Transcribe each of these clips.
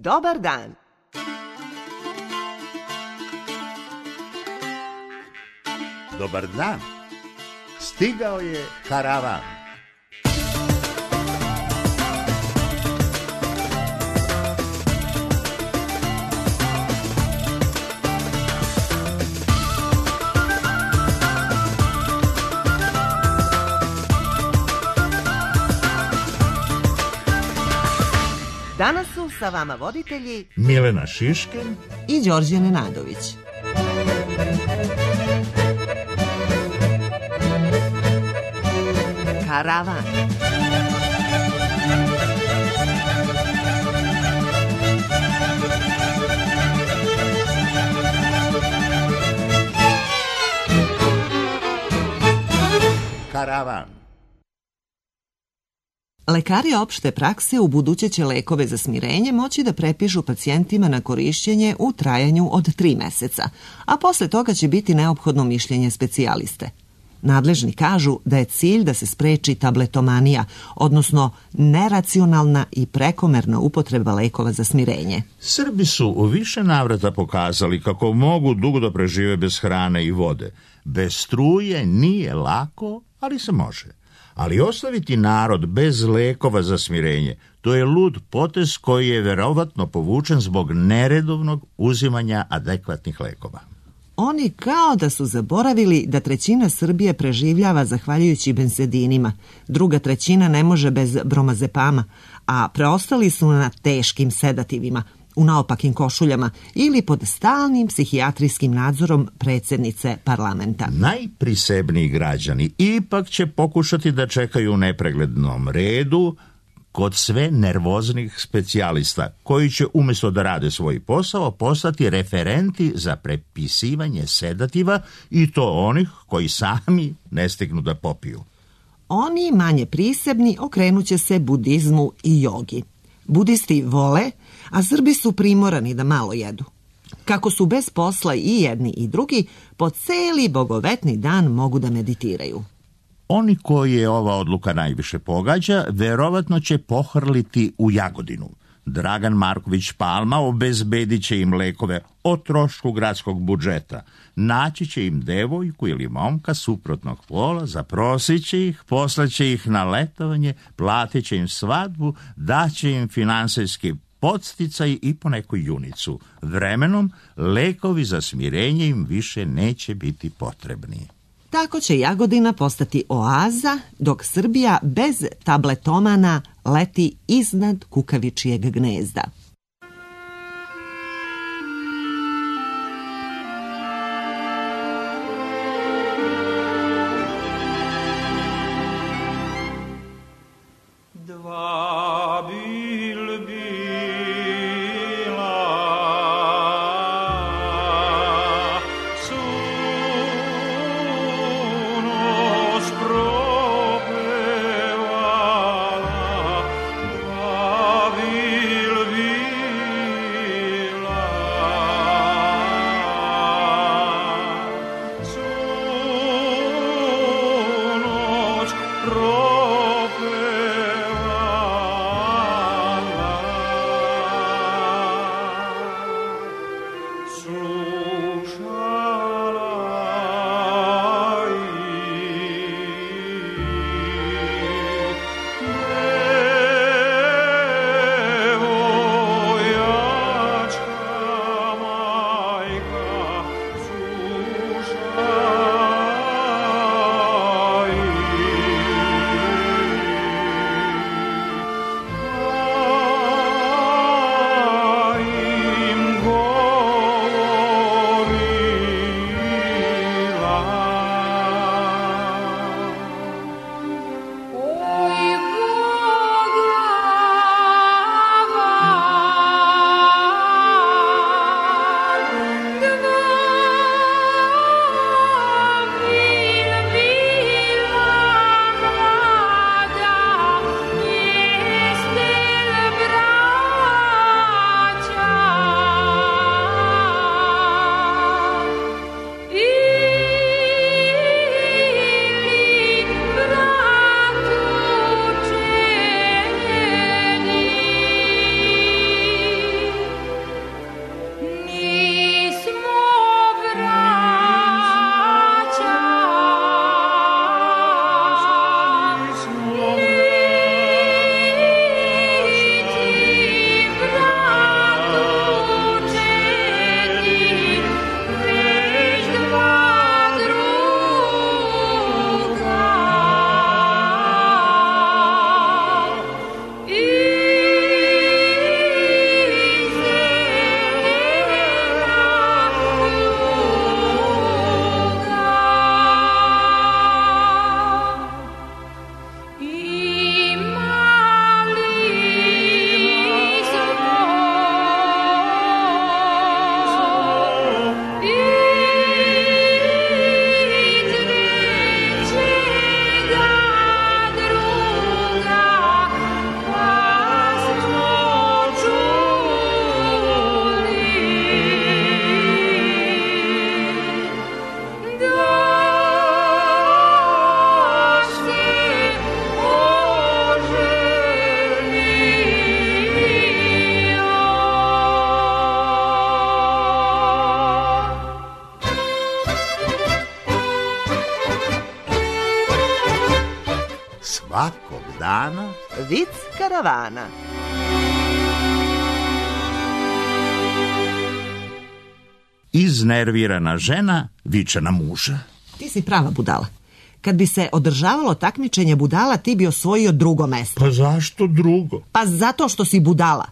Dobar dan. Dobar dan. Stigao je karavan. Danas su sa vama voditelji Milena Šišken i Đorđe Nenadović. Karavan. Karavan. Lekari opšte prakse u buduće će lekove za smirenje moći da prepišu pacijentima na korišćenje u trajanju od 3 meseca, a posle toga će biti neophodno mišljenje specijaliste. Nadležni kažu da je cilj da se spreči tabletomanija, odnosno neracionalna i prekomerna upotreba lekova za smirenje. Srbi su u više navrata pokazali kako mogu dugo da prežive bez hrane i vode. Bez struje nije lako, ali se može. Ali ostaviti narod bez lekova za smirenje, to je lud potez koji je verovatno povučen zbog neredovnog uzimanja adekvatnih lekova. Oni kao da su zaboravili da 1/3 Srbije preživljava zahvaljujući benzedinima, 2/3 ne može bez bromazepama, a preostali su na teškim sedativima, u naopakim košuljama ili pod stalnim psihijatrijskim nadzorom predsjednice parlamenta. Najprisebniji građani ipak će pokušati da čekaju u nepreglednom redu kod sve nervoznih specijalista, koji će umjesto da rade svoj posao postati referenti za prepisivanje sedativa, i to onih koji sami ne stignu da popiju. Oni manje prisebni okrenut će se budizmu i jogi. Budisti vole, a Srbi su primorani da malo jedu. Kako su bez posla i jedni i drugi, po celi bogovetni dan mogu da meditiraju. Oni koji je ova odluka najviše pogađa, verovatno će pohrliti u Jagodinu. Dragan Marković Palma obezbedit će im lekove o trošku gradskog budžeta. Naći će im devojku ili momka suprotnog pola, zaprosit će ih, poslaće ih na letovanje, platit će im svadbu, daće im finansijski podsticaj i po neku junicu. Vremenom, lekovi za smirenje im više neće biti potrebni. Tako će Jagodina postati oaza, dok Srbija bez tabletomana leti iznad kukavičijeg gnezda. Will be svakog dana Vic karavana. iznervirana žena viče na muža. Ti si prava budala. Kad bi se održavalo takmičenje budala, ti bi osvojio drugo mesto. Pa zašto drugo? Pa zato što si budala.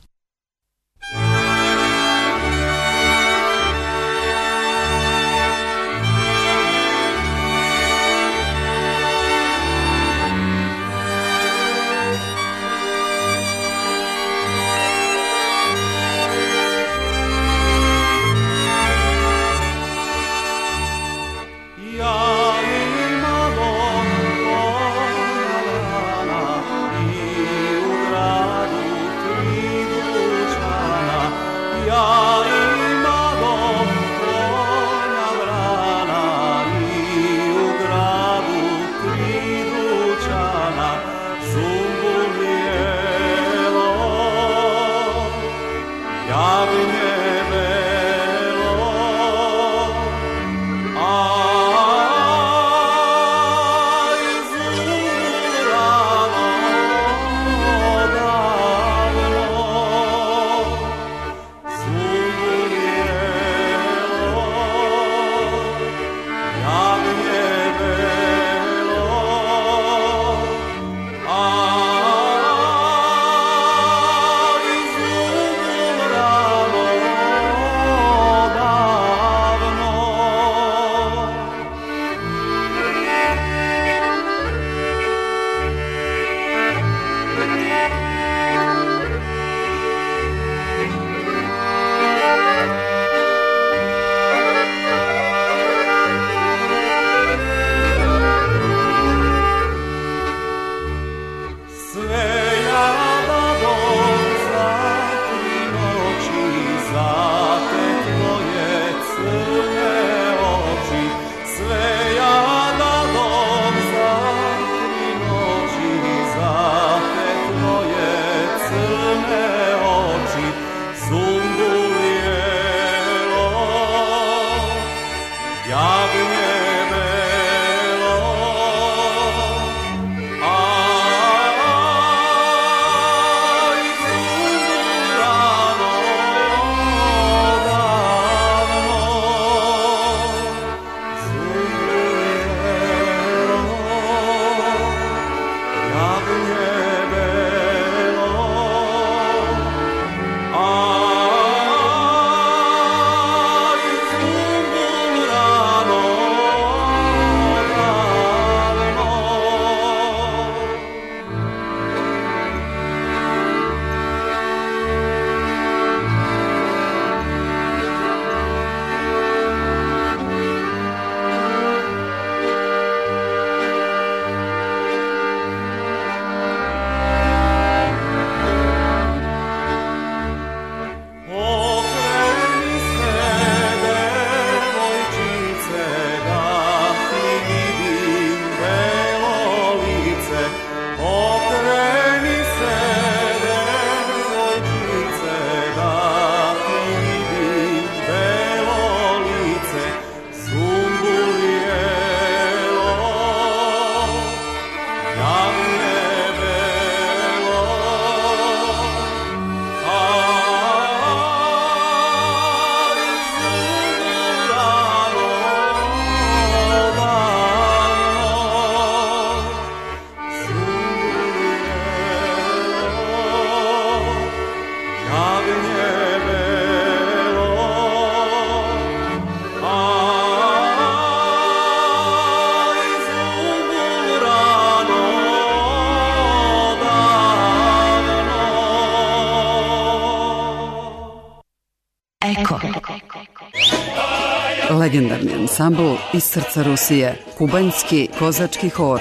Legendarni ansambl iz srca Rusije, kubanjski kozački hor,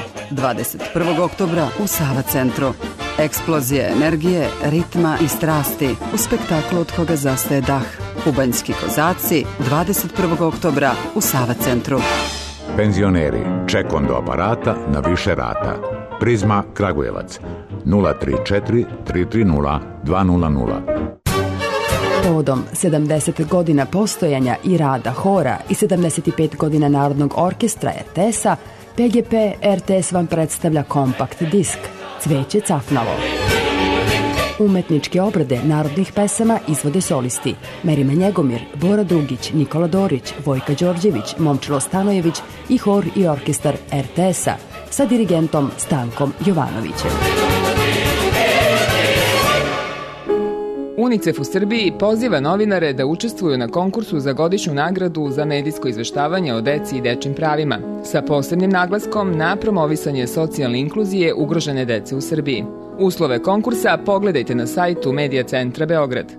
21. oktobra u Sava centru. Eksplozija energije, ritma i strasti u spektaklu od koga zastaje dah. Kubanjski kozaci, 21. oktobra u Sava centru. Penzioneri, ček do aparata na više rata. Prizma Kragujevac, 034 330 200. To povodom 70 godina postojanja i rada hora i 75 godina Narodnog orkestra RTS-a, PGP RTS vam predstavlja kompakt disk Cveće cafnalo. Umetničke obrade narodnih pesama izvode solisti Merima Njegomir, Bora Dugić, Nikola Dorić, Vojka Đorđević, Momčilo Stanojević i hor i orkestar RTS-a sa dirigentom Stankom Jovanovićem. UNICEF u Srbiji poziva novinare da učestvuju na konkursu za godišnju nagradu za medijsko izveštavanje o deci i dečim pravima, sa posebnim naglaskom na promovisanje socijalne inkluzije ugrožene dece u Srbiji. Uslove konkursa pogledajte na sajtu Medija centra Beograd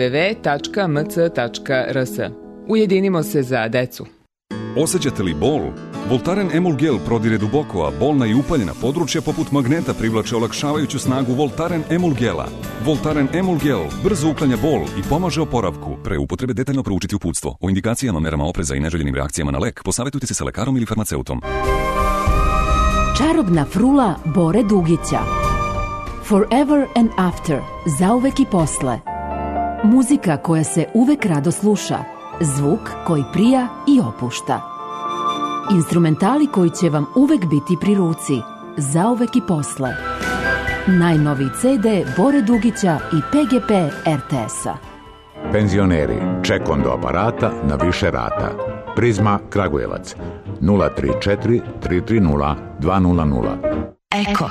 www.mc.rs. Ujedinimo se za decu. Osjećate li bol? Voltaren Emulgel prodire duboko, a bolna i upaljena područja poput magneta privlače olakšavajuću snagu Voltaren Emulgela. Voltaren Emulgel brzo uklanja bol i pomaže oporavku. Pre upotrebe detaljno proučiti uputstvo. O indikacijama, merama opreza i neželjenim reakcijama na lek posavetujte se sa lekarom ili farmaceutom. Čarobna frula Bore Dugića. Forever and After. Zauvek i posle. Muzika koja se uvek rado sluša. Zvuk koji prija i opušta. Instrumentali koji će vam uvek biti pri ruci. Zauvek i posle. Najnoviji CD Bore Dugića i PGP RTS-a. Penzioneri, ček do aparata na više rata. Prizma Kragujevac 034 330 200. Eko.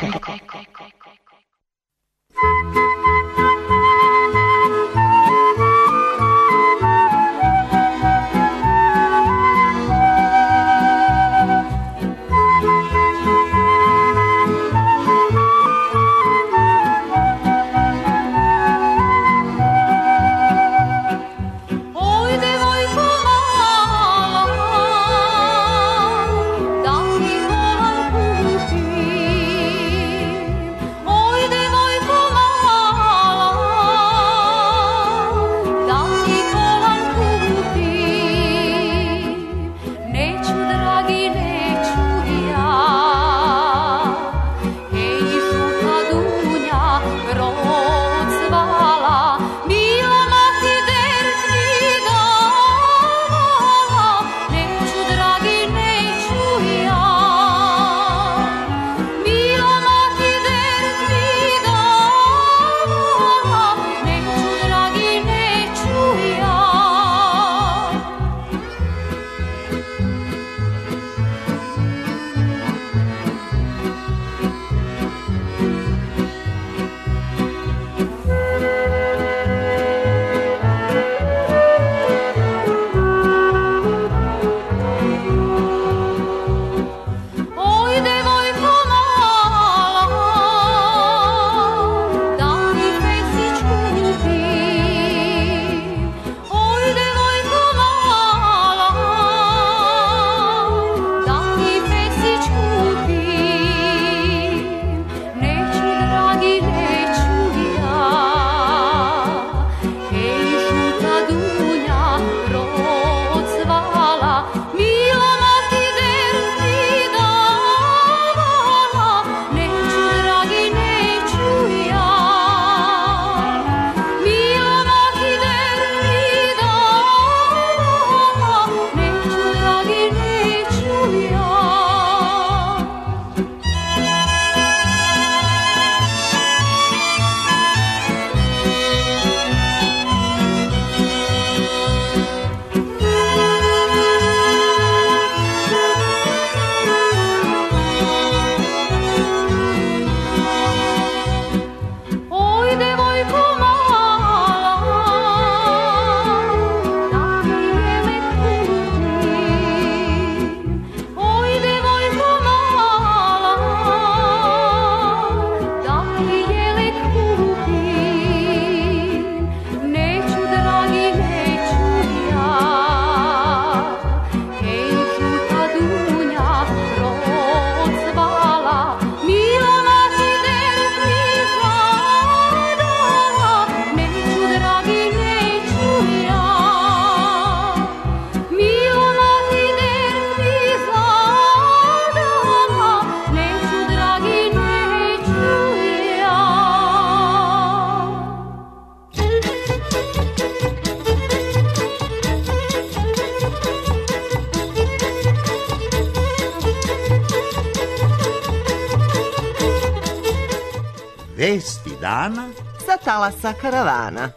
Vesti dana sa talasa karavana.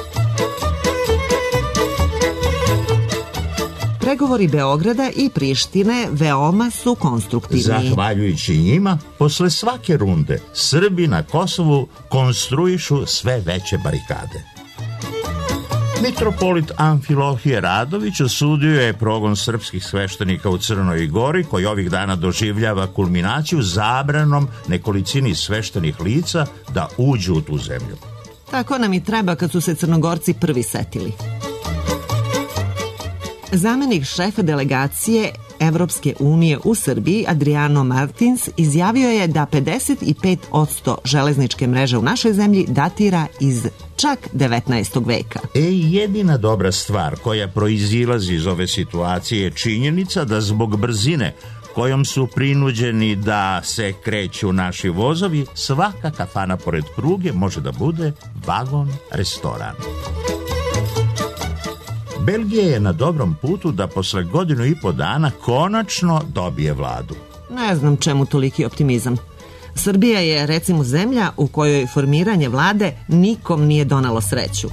Pregovori Beograda i Prištine veoma su konstruktivni. Zahvaljujući njima, posle svake runde, Srbi na Kosovu konstruišu sve veće barikade. Mitropolit Amfilohije Radović osudio je progon srpskih sveštenika u Crnoj Gori, koji ovih dana doživljava kulminaciju zabranom nekolicini sveštenih lica da uđu u tu zemlju. Tako nam i treba kad su se Crnogorci prvi setili. Zamenik šefa delegacije Evropske unije u Srbiji, Adriano Martins, izjavio je da 55% železničke mreže u našoj zemlji datira iz čak 19. veka. Jedina dobra stvar koja proizilazi iz ove situacije je činjenica da zbog brzine kojom su prinuđeni da se kreću naši vozovi, svaka kafana pored pruge može da bude vagon restoran. Belgija je na dobrom putu da posle 1,5 godina konačno dobije vladu. Ne znam čemu toliki optimizam. Srbija je, recimo, zemlja u kojoj formiranje vlade nikom nije donalo sreću.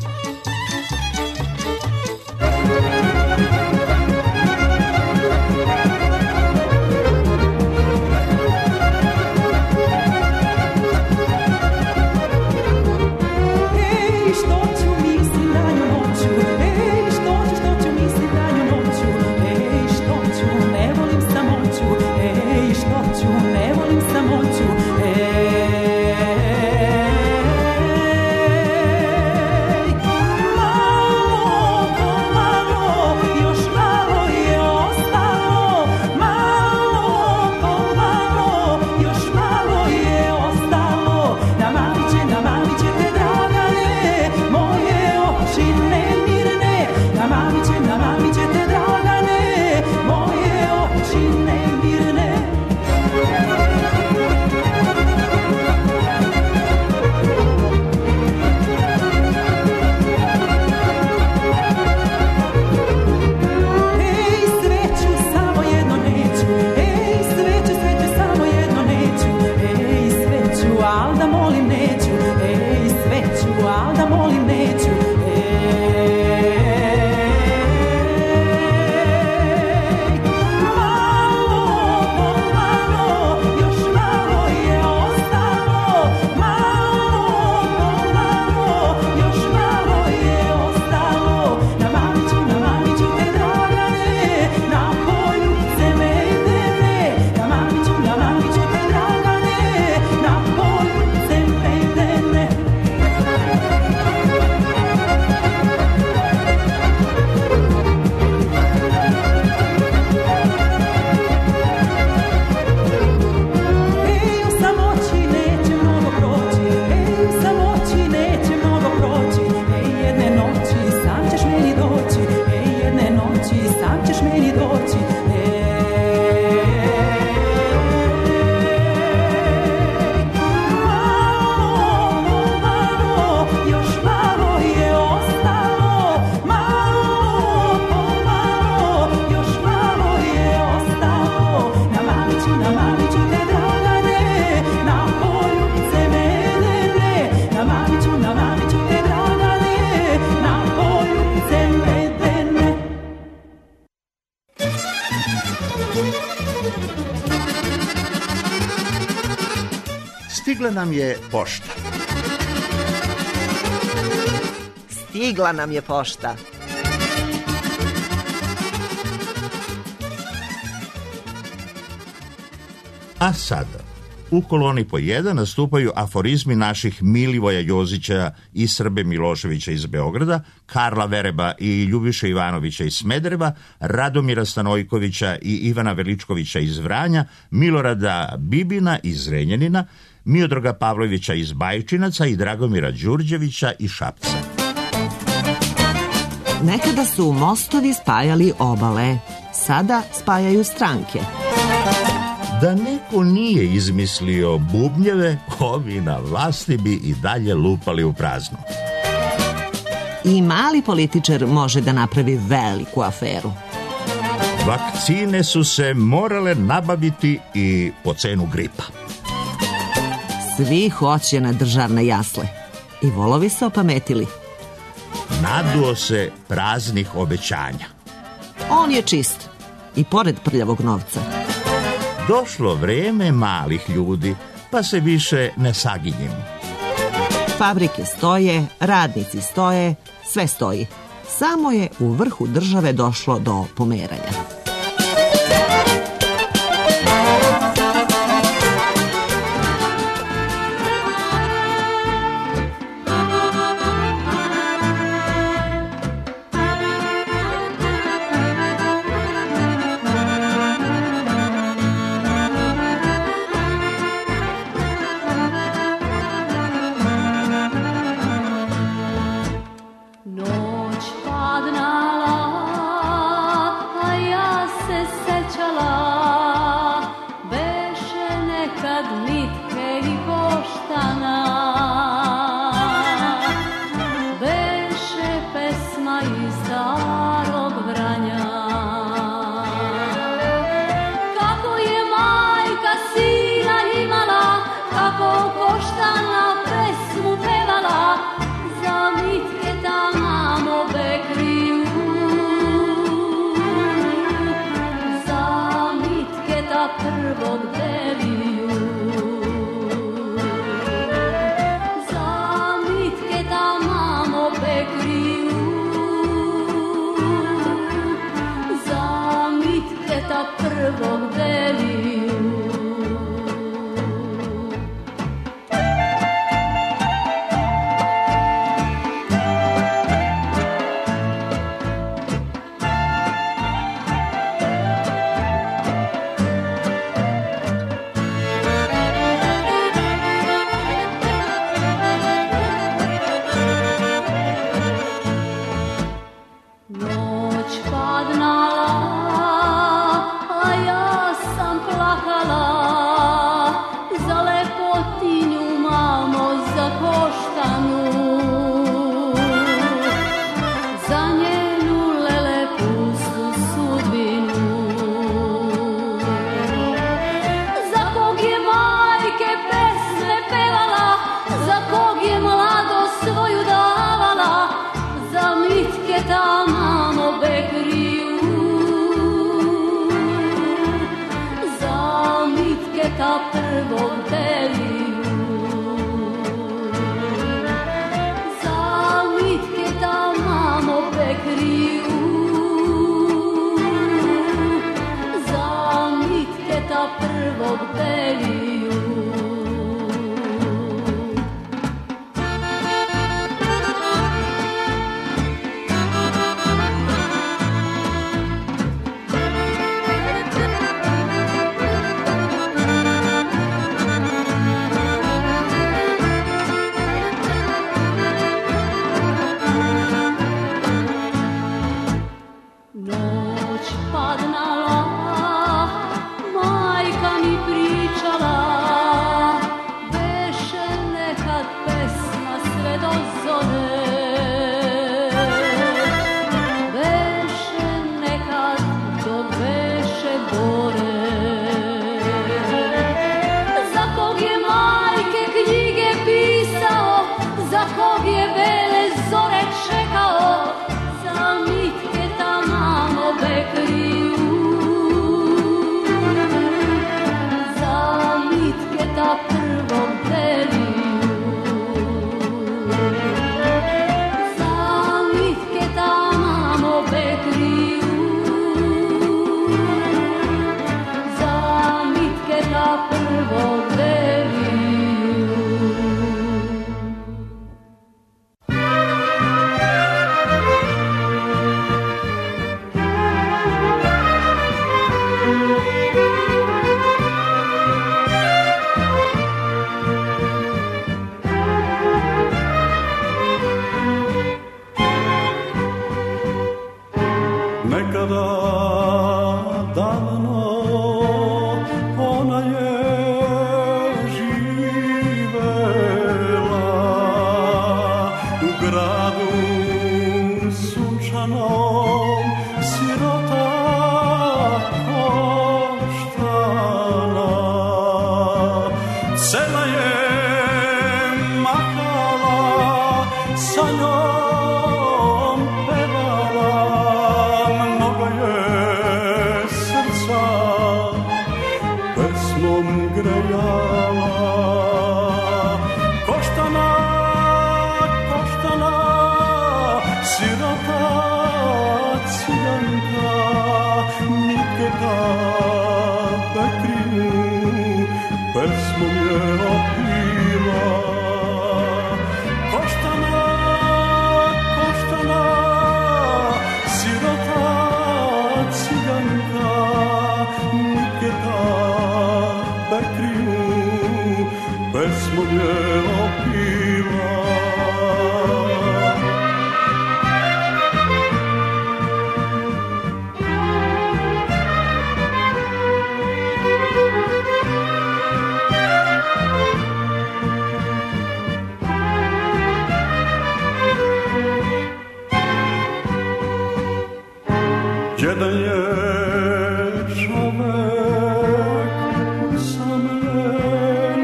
Stigla nam je pošta. Stigla nam je pošta. A sada, u koloni po 1 nastupaju aforizmi naših Milivoja Jozića i Srbe Miloševića iz Beograda, Karla Vereba i Ljubiše Ivanovića iz Smedereva, Radomira Stanojkovića i Ivana Veličkovića iz Vranja, Milorada Bibina iz Zrenjanina, Miodraga Pavlovića iz Bajčinaca i Dragomira Đurđevića iz Šapca. Nekada su mostovi spajali obale, sada spajaju stranke. Da neko nije izmislio bubnjeve, ovi na vlasti bi i dalje lupali u prazno. I mali političar može da napravi veliku aferu. Vakcine su se morale nabaviti i po cenu gripa. Svi hoće na državne jasle. I volovi se opametili. Naduo se praznih obećanja. On je čist. I pored prljavog novca. Došlo vreme malih ljudi, pa se više ne saginjimo. Fabrike stoje, radnici stoje, sve stoji. Samo je u vrhu države došlo do pomeranja. Cela je ciganka, Niketa Pekrinu pesmom je opila. Koštana, koštana, sirota ciganka, Niketa Pekrinu pesmom je opila. Jedan je čovek samljen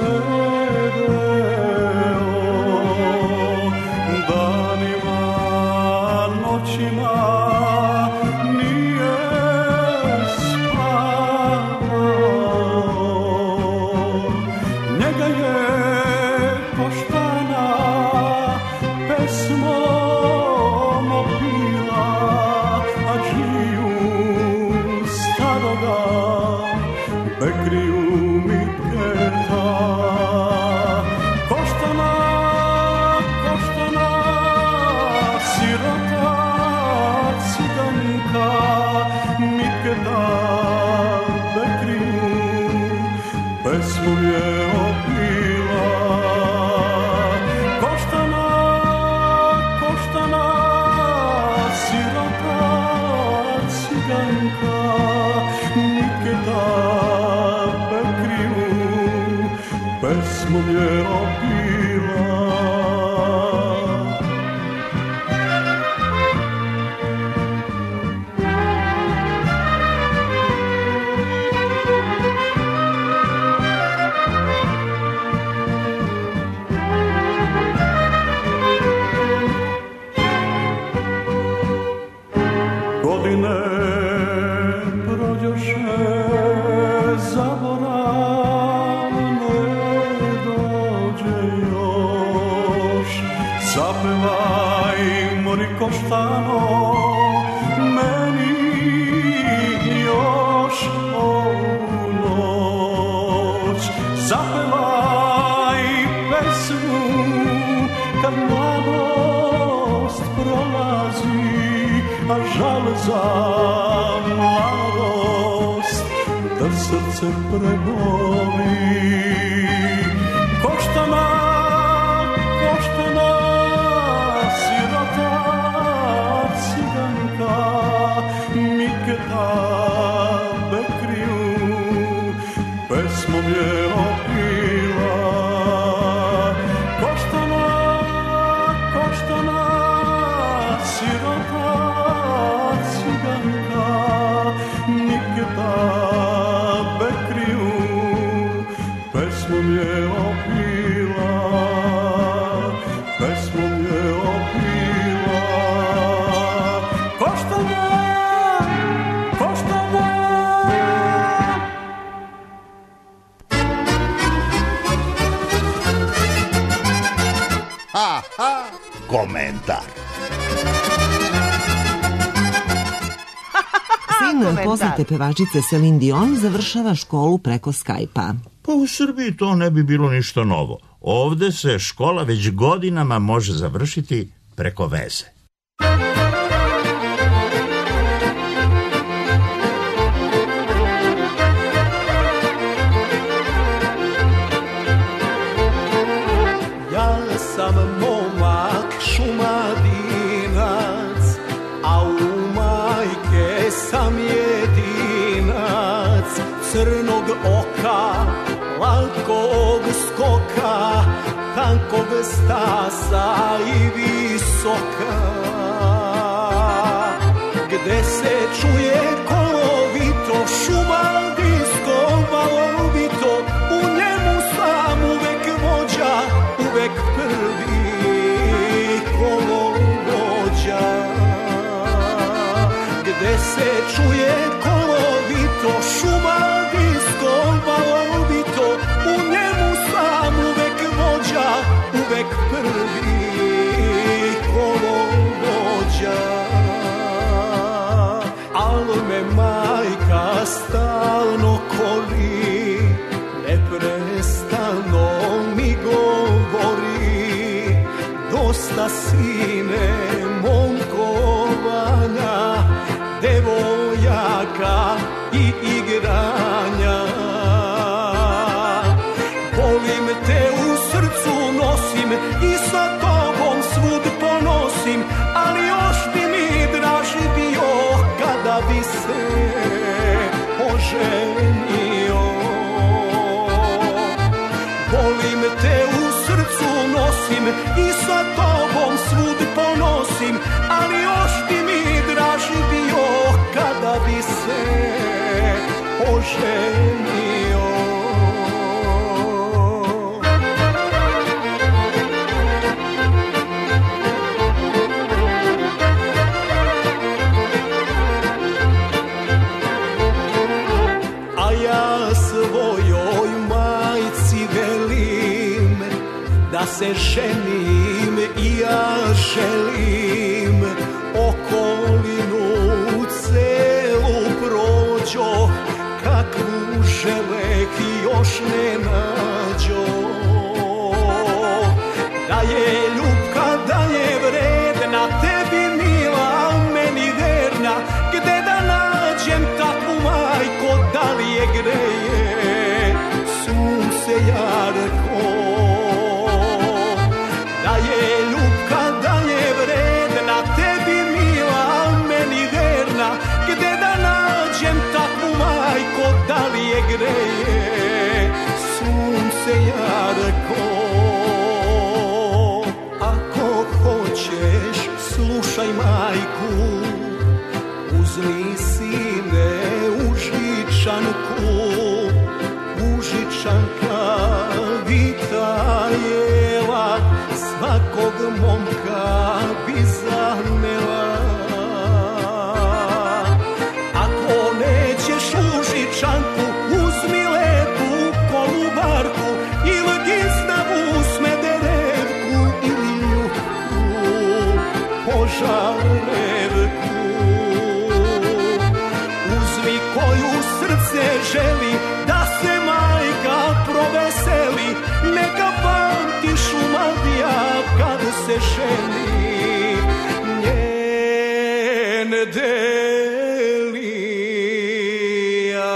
sedeo, danima, noćima nije spavao. Njega je koštana pesmom opila, staroga Pekriju Miketa. Koštana, koštana, sirota ciganka, Miketa Pekriju pesmom je opila. Koštana, koštana, sirota ciganka, Niketa Pekriju pesmom je opila. Godine prođoše, zaborav ne dođe još. Zapevaj, mori koštano, meni još ovu noć. Zapevaj pesmu kad mladost prolazi, a žal za mladost da srce preboli. Koštana, koštana, sirota ciganka, Miketa Pekriju pesmom je opila. Koštana, koštana, sirota ciganka, Niketa Pekriju pesmom je opila. Pesmom je opila. Koštana, koštana. Ha, ha, komentar. Sin poznate pevačice Celine Dion završava školu preko Skype-a. Pa u Srbiji to ne bi bilo ništa novo. Ovde se škola već godinama može završiti preko veze. Ja sam momak Šumadinac, a u majke sam jedinac. Crnog oka, latkog skoka, tankog stasa i visoka. Gde se čuje kolovito, šumadinsko valovito, u njemu sam uvek vođa, uvek prvi kolovođa. Gde se čuje kolovito, šumadinsko valovito, u njemu sam uvek vođa, uvek prvi kolovođa. al me majka stalno koli, neprestano mi govori, dosta sine momkovanja, devojaka i igranja. Volim te, u srcu nosim i sa tobom svud ponosim, ali još bi mi draži bio kada bi se oženio. Volim te, u srcu nosim i sa tobom svud ponosim, ali još bi mi draži bio kada bi se oženio. A ja svojoj majci velim da se ženim i ja želim, okolinu celu prođo, kakvu želek još ne nađo. Da je ljubka, da je vredna, tebi mila, meni verna, gde da nađem takvu majko, da li je greje sunce jarko. Da je ljubka, da je vredna, tebi mila, meni verna, gde da nađem takvu majko, da li je greje sunce jarko. Ako hoćeš, slušaj majku, uzmi sine užičanku, užičanka vitajela, svakog momka bi zanela. Ako nećeš užičanku, uzmi lepu kolubarku ili giznavu smederevku ili ljubku požarevku. Uzmi koju srce želi da se majka proveseli, neka pamti Šumadija kad se ženi njen Delija.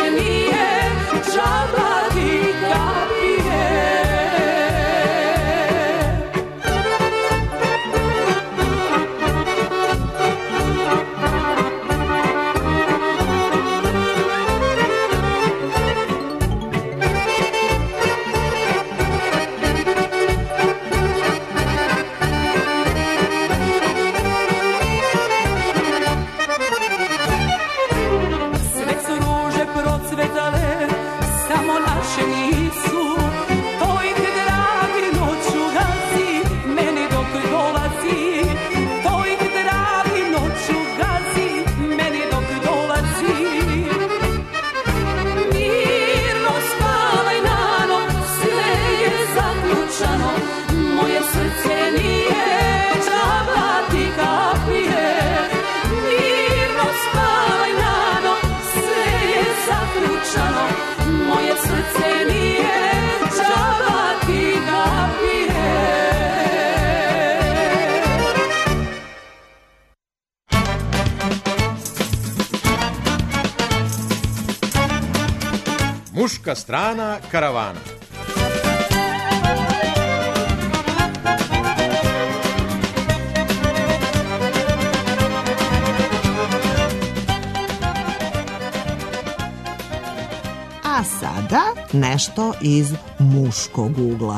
srce nije džaba ti kapije. Muzička strana karavana. A sada nešto iz muškog ugla.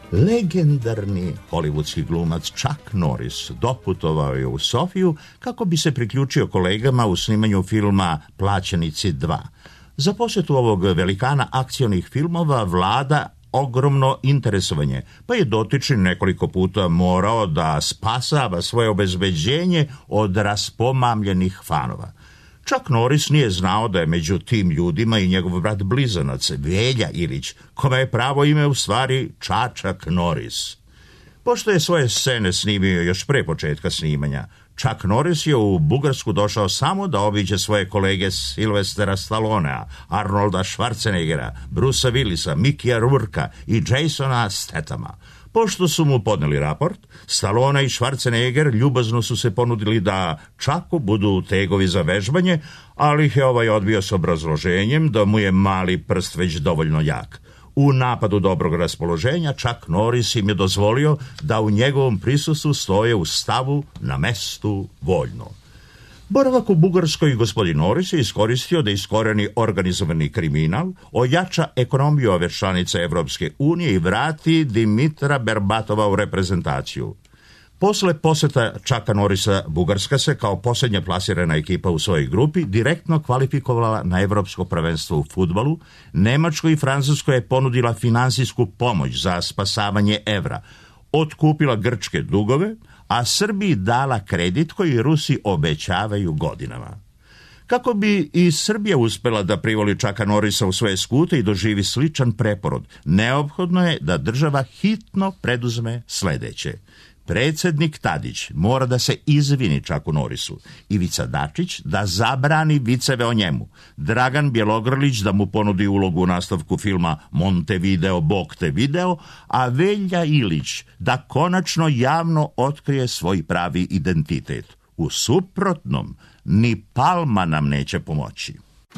Legendarni hollywoodski glumac Chuck Norris doputovao je u Sofiju kako bi se priključio kolegama u snimanju filma Plaćenici 2. Za posjetu ovog velikana akcionih filmova vlada ogromno interesovanje, pa je dotični nekoliko puta morao da spasava svoje obezbeđenje od raspomamljenih fanova. Chuck Norris nije znao da je među tim ljudima i njegov brat blizanac, Velja Ilić, kome je pravo ime u stvari Čačak Norris. Pošto je svoje scene snimio još pre početka snimanja, Chuck Norris je u Bugarsku došao samo da obiđe svoje kolege Sylvestera Stallonea, Arnolda Schwarzeneggera, Brucea Willisa, Mickeyja Rourkea i Jasona Stathama. Pošto su mu podneli raport, Stallone i Schwarzenegger ljubazno su se ponudili da Chucku budu tegovi za vežbanje, ali ih je ovaj odbio s obrazloženjem da mu je mali prst već dovoljno jak. U napadu dobrog raspoloženja Chuck Norris im je dozvolio da u njegovom prisustvu stoje u stavu na mestu voljno. Boravak u Bugarskoj gospodin Norris je iskoristio da iskoreni organizovani kriminal, ojača ekonomiju ove članice Evropske unije i vrati Dimitra Berbatova u reprezentaciju. Posle poseta Chucka Norrisa, Bugarska se kao posljednja plasirana ekipa u svojoj grupi direktno kvalifikovala na Evropsko prvenstvo u fudbalu. Nemačkoj i Francuskoj je ponudila finansijsku pomoć za spasavanje evra, otkupila grčke dugove, a Srbiji dala kredit koji Rusi obećavaju godinama. Kako bi i Srbija uspela da privoli Chucka Norrisa u svoje skute i doživi sličan preporod, neophodno je da država hitno preduzme sledeće. Predsjednik Tadić mora da se izvini Chucku Norrisu, Ivica Dačić da zabrani viceve o njemu, Dragan Bjelogrlić da mu ponudi ulogu u nastavku filma Montevideo, Bog te video, a Velja Ilić da konačno javno otkrije svoj pravi identitet. U suprotnom, ni Palma nam neće pomoći.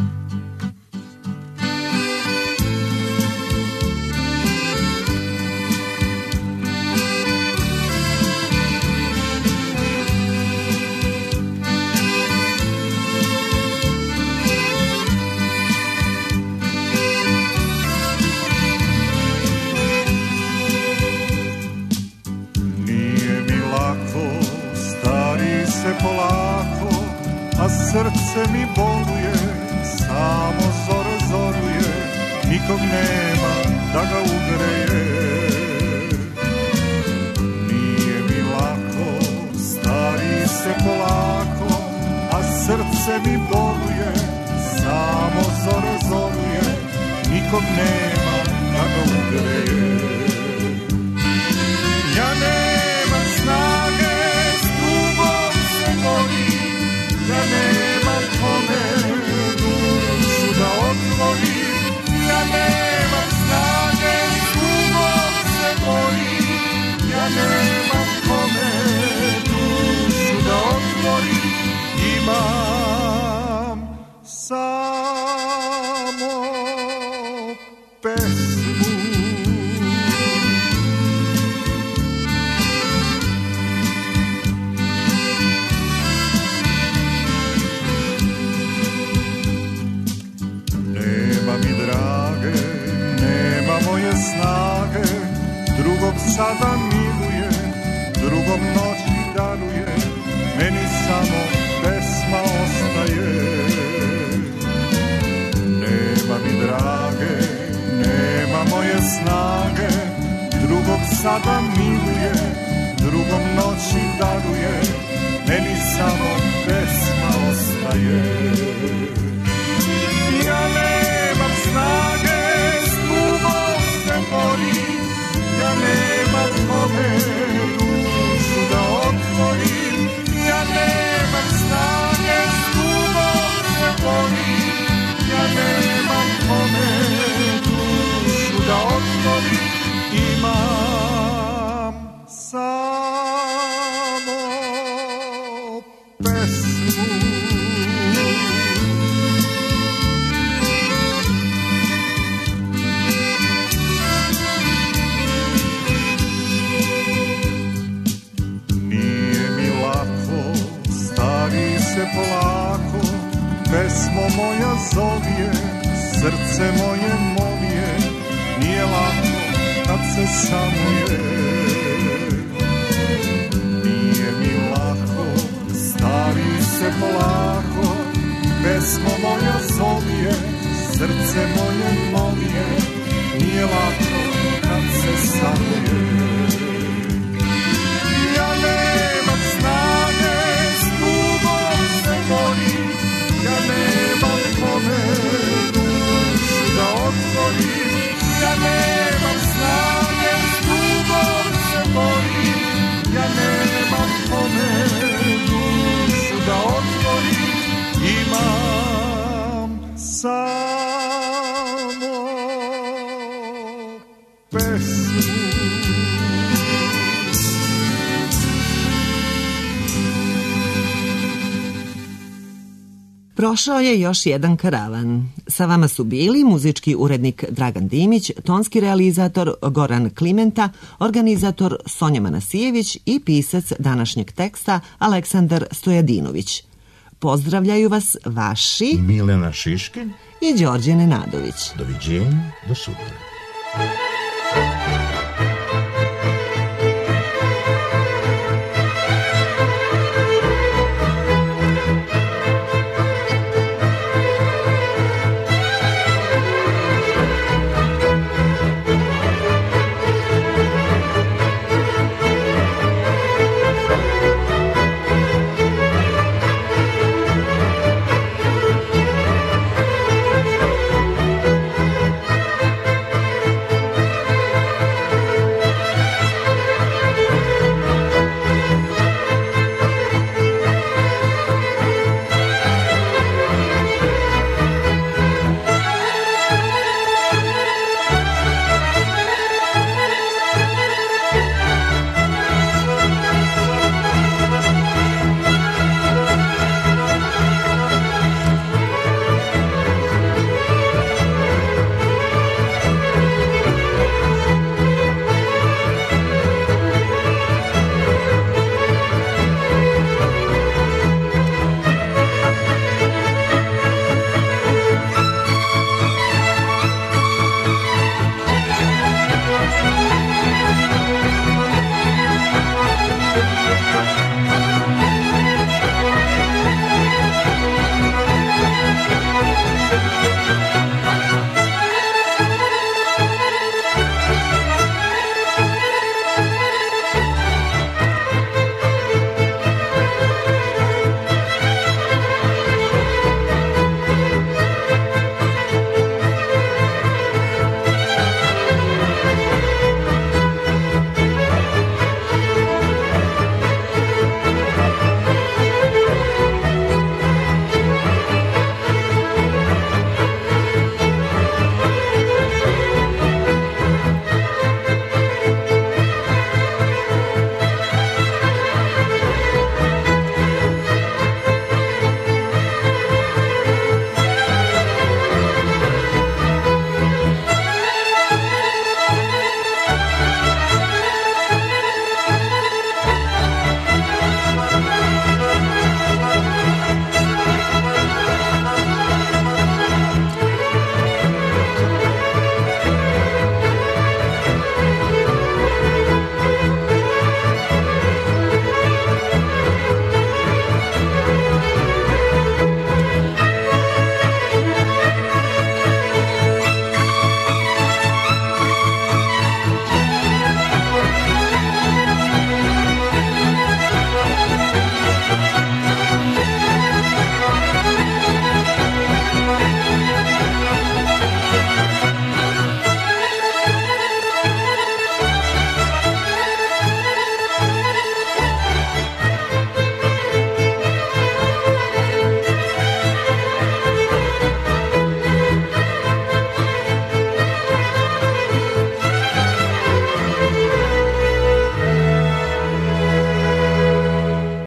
Polako, a srce mi boluje, samo zoruje, nikog nema da ga ugreje. Nije mi lako, stari se polako, a srce mi boluje, samo zoruje, nikog nema da ga ugreje. Ja nemam snage, ja nemam kome dušu da otvorim, ja nemam snage, stugom se borim, ja nemam kome dušu da otvorim, imam samo pesmu. Snage, drugog sada miluje, drugom noći daruje, meni samo pesma ostaje. Nema mi drage, nema moje snage, drugog sada miluje, drugom noći daruje, meni samo pesma ostaje. Ja nemam snage, ja nemam kome dušu da otvorim, ja nemam snage, stugom se borim, ja nemam kome dušu da otvorim, imam samo pesmu. polako, pesmo moja zovje, srce moje molije, nije lako kad se samuje. Nije mi lako, stavi se polako, pesmo moja zovje, srce moje molije, nije lako kad se samuje. Ja nemam snage, s tugom se borim, ja nemam kome dušu da otvorim. Ja nemam snage, s tugom se borim, ja nemam kome dušu da otvorim. Imam samo pesmu. Prošao je još jedan karavan. Sa vama su bili muzički urednik Dragan Dimić, tonski realizator Goran Klimenta, organizator Sonja Manasijević i pisac današnjeg teksta Aleksandar Stojadinović. Pozdravljaju vas vaši Milena Šiškin i Đorđe Nenadović. Doviđenja, do sutra.